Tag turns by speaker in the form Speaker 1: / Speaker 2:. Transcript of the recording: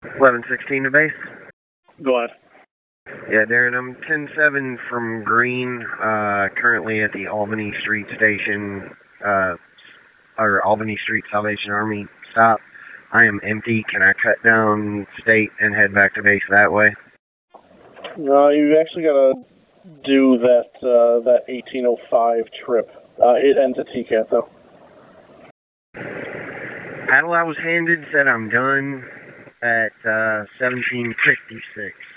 Speaker 1: 1116 to base.
Speaker 2: Go ahead.
Speaker 1: Yeah, Darren, I'm 10-7 from Green, currently at the Albany Street Station, or Albany Street Salvation Army stop. I am empty. Can I cut down state and head back to base that way?
Speaker 2: No, you actually gotta do that 1805 trip. It ends at TCAT, though.
Speaker 1: Paddle I was handed said I'm done at 1756.